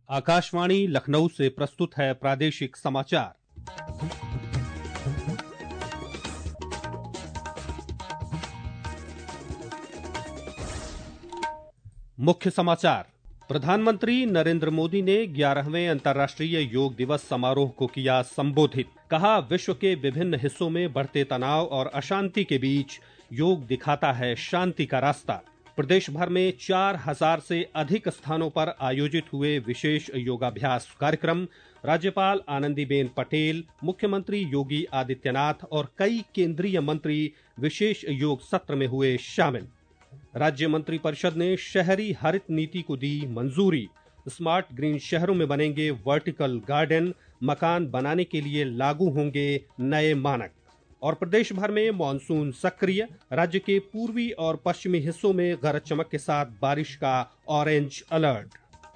आकाशवाणी लखनऊ से प्रस्तुत है प्रादेशिक समाचार। मुख्य समाचार। प्रधानमंत्री नरेंद्र मोदी ने 11वें अंतर्राष्ट्रीय योग दिवस समारोह को किया संबोधित। कहा, विश्व के विभिन्न हिस्सों में बढ़ते तनाव और अशांति के बीच योग दिखाता है शांति का रास्ता। प्रदेश भर में 4000 से अधिक स्थानों पर आयोजित हुए विशेष योगाभ्यास कार्यक्रम। राज्यपाल आनंदीबेन पटेल, मुख्यमंत्री योगी आदित्यनाथ और कई केंद्रीय मंत्री विशेष योग सत्र में हुए शामिल। राज्य मंत्रिपरिषद ने शहरी हरित नीति को दी मंजूरी। स्मार्ट ग्रीन शहरों में बनेंगे वर्टिकल गार्डन, मकान बनाने के लिए लागू होंगे नए मानक। और प्रदेश भर में मॉनसून सक्रिय। राज्य के पूर्वी और पश्चिमी हिस्सों में गरज चमक के साथ बारिश का ऑरेंज अलर्ट।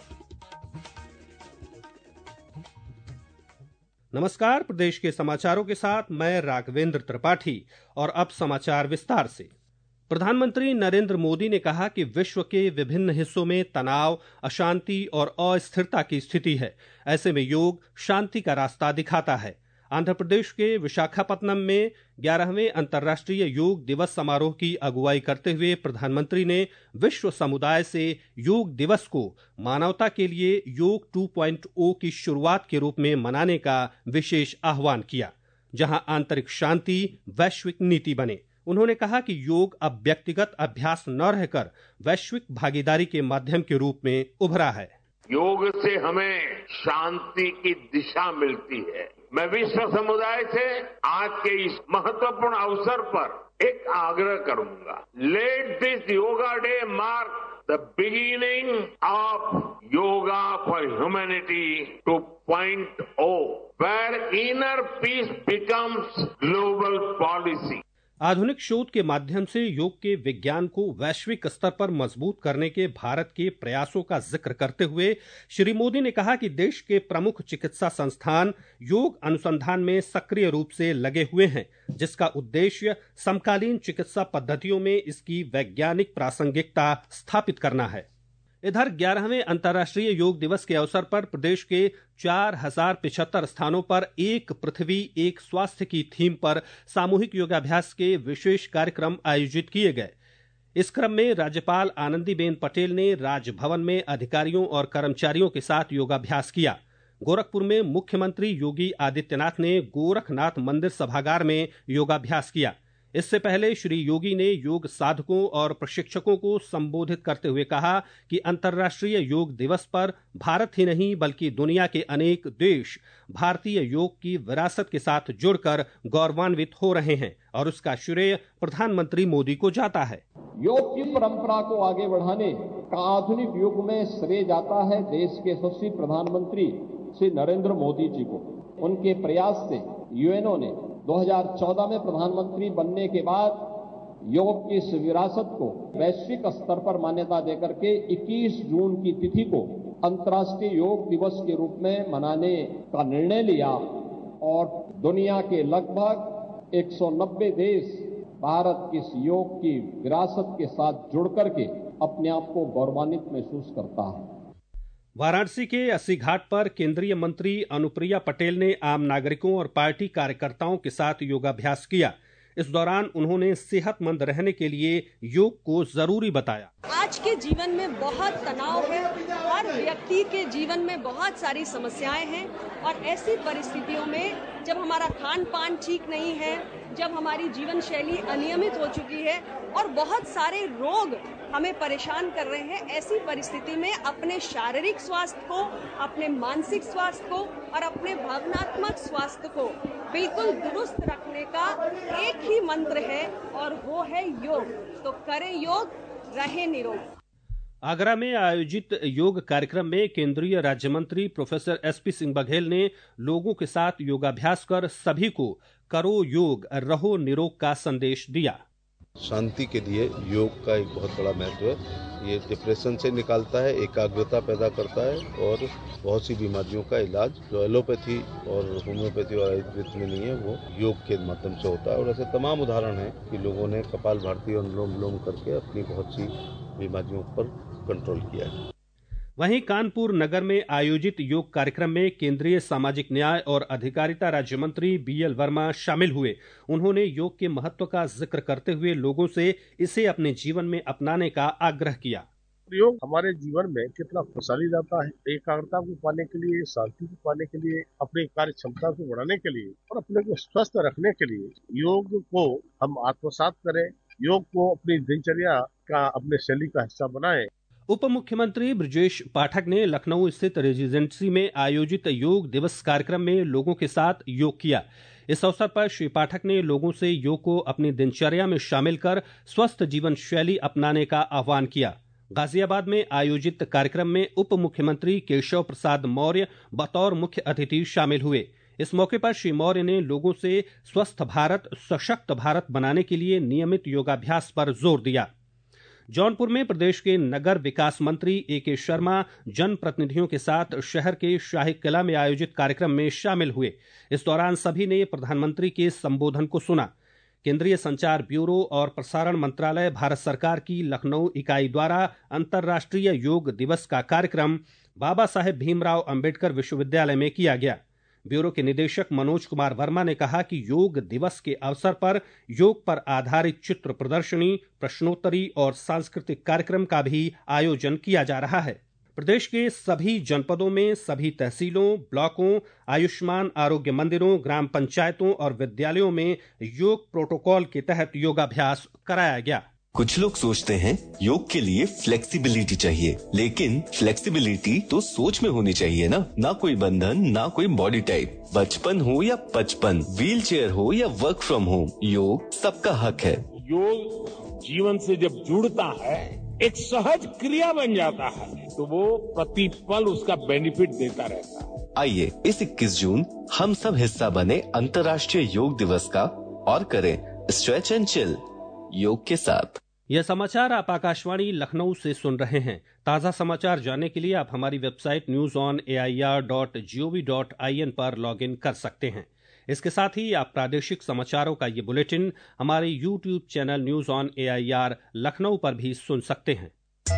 नमस्कार, प्रदेश के समाचारों के साथ मैं राघवेंद्र त्रिपाठी। और अब समाचार विस्तार से। प्रधानमंत्री नरेंद्र मोदी ने कहा कि विश्व के विभिन्न हिस्सों में तनाव, अशांति और अस्थिरता की स्थिति है। ऐसे में योग शांति का रास्ता दिखाता है। आंध्र प्रदेश के विशाखापत्तनम में 11वें अंतर्राष्ट्रीय योग दिवस समारोह की अगुवाई करते हुए प्रधानमंत्री ने विश्व समुदाय से योग दिवस को मानवता के लिए योग 2.0 की शुरुआत के रूप में मनाने का विशेष आह्वान किया, जहां आंतरिक शांति वैश्विक नीति बने। उन्होंने कहा कि योग अब व्यक्तिगत अभ्यास न रहकर वैश्विक भागीदारी के माध्यम के रूप में उभरा है। योग से हमें शांति की दिशा मिलती है। मैं विश्व समुदाय से आज के इस महत्वपूर्ण अवसर पर एक आग्रह करूंगा। Let this yoga day mark the beginning of yoga for humanity 2.0, where inner peace becomes global policy. आधुनिक शोध के माध्यम से योग के विज्ञान को वैश्विक स्तर पर मजबूत करने के भारत के प्रयासों का जिक्र करते हुए श्री मोदी ने कहा कि देश के प्रमुख चिकित्सा संस्थान योग अनुसंधान में सक्रिय रूप से लगे हुए हैं, जिसका उद्देश्य समकालीन चिकित्सा पद्धतियों में इसकी वैज्ञानिक प्रासंगिकता स्थापित करना है। इधर 11वें अंतर्राष्ट्रीय योग दिवस के अवसर पर प्रदेश के 4075 स्थानों पर एक पृथ्वी एक स्वास्थ्य की थीम पर सामूहिक योगाभ्यास के विशेष कार्यक्रम आयोजित किए गए। इस क्रम में राज्यपाल आनंदीबेन पटेल ने राजभवन में अधिकारियों और कर्मचारियों के साथ योगाभ्यास किया। गोरखपुर में मुख्यमंत्री योगी आदित्यनाथ ने गोरखनाथ मंदिर सभागार में योगाभ्यास किया। इससे पहले श्री योगी ने योग साधकों और प्रशिक्षकों को संबोधित करते हुए कहा कि अंतर्राष्ट्रीय योग दिवस पर भारत ही नहीं बल्कि दुनिया के अनेक देश भारतीय योग की विरासत के साथ जुड़कर गौरवान्वित हो रहे हैं और उसका श्रेय प्रधानमंत्री मोदी को जाता है। योग की परंपरा को आगे बढ़ाने का आधुनिक युग में श्रेय जाता है देश के यशस्वी प्रधानमंत्री श्री नरेंद्र मोदी जी को। उनके प्रयास से यूएनओ ने 2014 में प्रधानमंत्री बनने के बाद योग की इस विरासत को वैश्विक स्तर पर मान्यता देकर के 21 जून की तिथि को अंतर्राष्ट्रीय योग दिवस के रूप में मनाने का निर्णय लिया और दुनिया के लगभग 190 देश भारत की इस योग की विरासत के साथ जुड़ करके अपने आप को गौरवान्वित महसूस करता है। वाराणसी के 80 घाट पर केंद्रीय मंत्री अनुप्रिया पटेल ने आम नागरिकों और पार्टी कार्यकर्ताओं के साथ योगाभ्यास किया। इस दौरान उन्होंने सेहतमंद रहने के लिए योग को जरूरी बताया। आज के जीवन में बहुत तनाव है, हर व्यक्ति के जीवन में बहुत सारी समस्याएं हैं और ऐसी परिस्थितियों में जब हमारा खान पान ठीक नहीं है, जब हमारी जीवन शैली अनियमित हो चुकी है और बहुत सारे रोग हमें परेशान कर रहे हैं, ऐसी परिस्थिति में अपने शारीरिक स्वास्थ्य को, अपने मानसिक स्वास्थ्य को और अपने भावनात्मक स्वास्थ्य को बिल्कुल दुरुस्त रखने का एक ही मंत्र है और वो है योग। तो करें योग, रहें निरोग। आगरा में आयोजित योग कार्यक्रम में केंद्रीय राज्य मंत्री प्रोफेसर एसपी सिंह बघेल ने लोगों के साथ योगाभ्यास कर सभी को करो योग रहो निरोग का संदेश दिया। शांति के लिए योग का एक बहुत बड़ा महत्व है। ये डिप्रेशन से निकालता है, एकाग्रता पैदा करता है और बहुत सी बीमारियों का इलाज जो एलोपैथी और होम्योपैथी और आयुर्वेद में नहीं है वो योग के माध्यम से होता है। और ऐसे तमाम उदाहरण हैं कि लोगों ने कपालभाति और अनुलोम विलोम करके अपनी बहुत सी बीमारियों पर कंट्रोल किया है। वहीं कानपुर नगर में आयोजित योग कार्यक्रम में केंद्रीय सामाजिक न्याय और अधिकारिता राज्य मंत्री बीएल वर्मा शामिल हुए। उन्होंने योग के महत्व का जिक्र करते हुए लोगों से इसे अपने जीवन में अपनाने का आग्रह किया। योग हमारे जीवन में कितना खुशहाली लाता है, एकाग्रता को पाने के लिए, शांति को पाने के लिए, अपनी कार्य क्षमता को बढ़ाने के लिए और अपने को स्वस्थ रखने के लिए योग को हम आत्मसात करें, योग को अपनी दिनचर्या का, अपने शैली का हिस्सा बनाएं। उप मुख्यमंत्री ब्रजेश पाठक ने लखनऊ स्थित रेजिडेंसी में आयोजित योग दिवस कार्यक्रम में लोगों के साथ योग किया। इस अवसर पर श्री पाठक ने लोगों से योग को अपनी दिनचर्या में शामिल कर स्वस्थ जीवन शैली अपनाने का आह्वान किया। गाजियाबाद में आयोजित कार्यक्रम में उप मुख्यमंत्री केशव प्रसाद मौर्य बतौर मुख्य अतिथि शामिल हुए। इस मौके पर श्री मौर्य ने लोगों से स्वस्थ भारत सशक्त भारत बनाने के लिए नियमित योगाभ्यास पर जोर दिया। जौनपुर में प्रदेश के नगर विकास मंत्री ए.के. शर्मा जनप्रतिनिधियों के साथ शहर के शाही किला में आयोजित कार्यक्रम में शामिल हुए। इस दौरान सभी ने प्रधानमंत्री के संबोधन को सुना। केंद्रीय संचार ब्यूरो और प्रसारण मंत्रालय भारत सरकार की लखनऊ इकाई द्वारा अंतर्राष्ट्रीय योग दिवस का कार्यक्रम बाबा साहेब भीमराव अंबेडकर विश्वविद्यालय में किया गया। ब्यूरो के निदेशक मनोज कुमार वर्मा ने कहा कि योग दिवस के अवसर पर योग पर आधारित चित्र प्रदर्शनी, प्रश्नोत्तरी और सांस्कृतिक कार्यक्रम का भी आयोजन किया जा रहा है। प्रदेश के सभी जनपदों में सभी तहसीलों, ब्लॉकों, आयुष्मान आरोग्य मंदिरों, ग्राम पंचायतों और विद्यालयों में योग प्रोटोकॉल के तहत योगाभ्यास कराया गया। कुछ लोग सोचते हैं योग के लिए फ्लेक्सिबिलिटी चाहिए, लेकिन फ्लेक्सिबिलिटी तो सोच में होनी चाहिए ना कोई बंधन, ना कोई बॉडी टाइप। बचपन हो या 55, व्हील चेयर हो या वर्क फ्रॉम होम, योग सबका हक है। योग जीवन से जब जुड़ता है, एक सहज क्रिया बन जाता है, तो वो प्रतिपल उसका बेनिफिट देता रहता है। आइए इस 21 जून हम सब हिस्सा बने अंतर्राष्ट्रीय योग दिवस का और करें स्ट्रेच एंड चिल योग के साथ। यह समाचार आप आकाशवाणी लखनऊ से सुन रहे हैं। ताज़ा समाचार जानने के लिए आप हमारी वेबसाइट newsonair.gov.in पर लॉगिन कर सकते हैं। इसके साथ ही आप प्रादेशिक समाचारों का ये बुलेटिन हमारे YouTube channel news on AIR Lucknow पर भी सुन सकते हैं।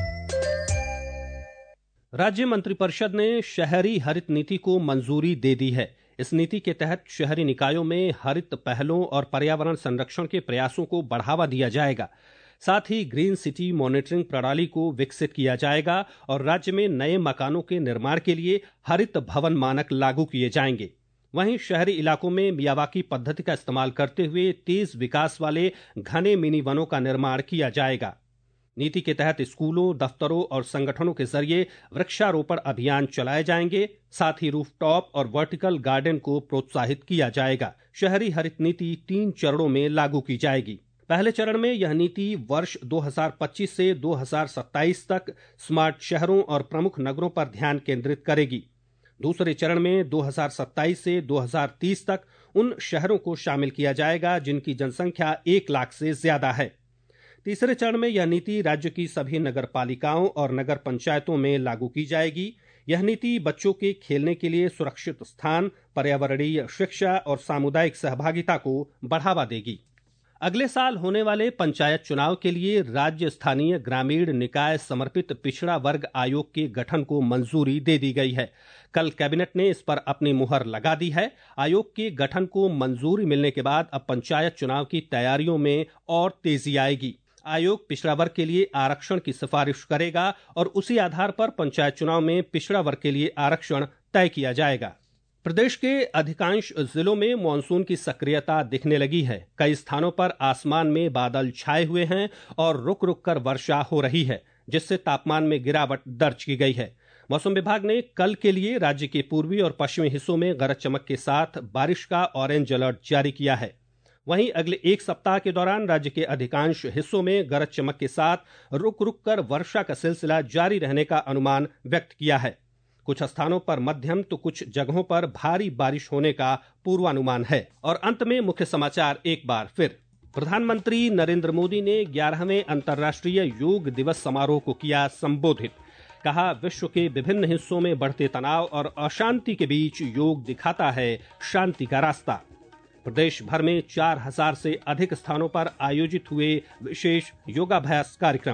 राज्य मंत्रिपरिषद ने शहरी हरित नीति को मंजूरी दे दी है। इस नीति के तहत शहरी निकायों में हरित पहलों और पर्यावरण संरक्षण के प्रयासों को बढ़ावा दिया जाएगा। साथ ही ग्रीन सिटी मॉनिटरिंग प्रणाली को विकसित किया जाएगा और राज्य में नए मकानों के निर्माण के लिए हरित भवन मानक लागू किए जाएंगे। वहीं शहरी इलाकों में मियावाकी पद्धति का इस्तेमाल करते हुए तेज विकास वाले घने मिनी वनों का निर्माण किया जाएगा। नीति के तहत स्कूलों, दफ्तरों और संगठनों के जरिए वृक्षारोपण अभियान चलाए जाएंगे। साथ ही रूफटॉप और वर्टिकल गार्डन को प्रोत्साहित किया जाएगा। शहरी हरित नीति 3 चरणों में लागू की जाएगी। पहले चरण में यह नीति वर्ष 2025 से 2027 तक स्मार्ट शहरों और प्रमुख नगरों पर ध्यान केंद्रित करेगी। दूसरे चरण में 2027 से 2030 तक उन शहरों को शामिल किया जाएगा जिनकी जनसंख्या 1 लाख से ज्यादा है। तीसरे चरण में यह नीति राज्य की सभी नगर पालिकाओं और नगर पंचायतों में लागू की जाएगी। यह नीति बच्चों के खेलने के लिए सुरक्षित स्थान, पर्यावरणीय शिक्षा और सामुदायिक सहभागिता को बढ़ावा देगी। अगले साल होने वाले पंचायत चुनाव के लिए राज्य स्थानीय ग्रामीण निकाय समर्पित पिछड़ा वर्ग आयोग के गठन को मंजूरी दे दी गई है। कल कैबिनेट ने इस पर अपनी मुहर लगा दी है। आयोग के गठन को मंजूरी मिलने के बाद अब पंचायत चुनाव की तैयारियों में और तेजी आएगी। आयोग पिछड़ा वर्ग के लिए आरक्षण की सिफारिश करेगा और उसी आधार पर पंचायत चुनाव में पिछड़ा वर्ग के लिए आरक्षण तय किया जाएगा। प्रदेश के अधिकांश जिलों में मानसून की सक्रियता दिखने लगी है। कई स्थानों पर आसमान में बादल छाए हुए हैं और रुक रुक कर वर्षा हो रही है, जिससे तापमान में गिरावट दर्ज की गई है। मौसम विभाग ने कल के लिए राज्य के पूर्वी और पश्चिमी हिस्सों में गरज चमक के साथ बारिश का ऑरेंज अलर्ट जारी किया है। वहीं अगले 1 सप्ताह के दौरान राज्य के अधिकांश हिस्सों में गरज चमक के साथ रुक रुक कर वर्षा का सिलसिला जारी रहने का अनुमान व्यक्त किया है। कुछ स्थानों पर मध्यम तो कुछ जगहों पर भारी बारिश होने का पूर्वानुमान है। और अंत में मुख्य समाचार एक बार फिर। प्रधानमंत्री नरेंद्र मोदी ने 11वें अंतर्राष्ट्रीय योग दिवस समारोह को किया संबोधित। कहा, विश्व के विभिन्न हिस्सों में बढ़ते तनाव और अशांति के बीच योग दिखाता है शांति का रास्ता। प्रदेश भर में 4000 से अधिक स्थानों पर आयोजित हुए विशेष योगाभ्यास कार्यक्रम।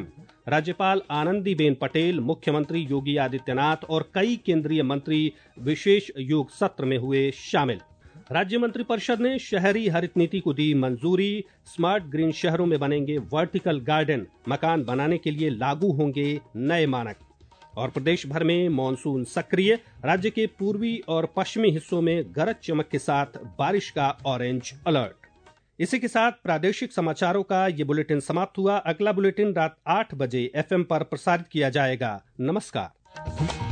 राज्यपाल आनंदीबेन पटेल, मुख्यमंत्री योगी आदित्यनाथ और कई केंद्रीय मंत्री विशेष योग सत्र में हुए शामिल। राज्य मंत्रिपरिषद ने शहरी हरित नीति को दी मंजूरी। स्मार्ट ग्रीन शहरों में बनेंगे वर्टिकल गार्डन, मकान बनाने के लिए लागू होंगे नए मानक। और प्रदेश भर में मॉनसून सक्रिय, राज्य के पूर्वी और पश्चिमी हिस्सों में गरज चमक के साथ बारिश का ऑरेंज अलर्ट। इसी के साथ प्रादेशिक समाचारों का ये बुलेटिन समाप्त हुआ। अगला बुलेटिन रात 8 बजे FM पर प्रसारित किया जाएगा। नमस्कार।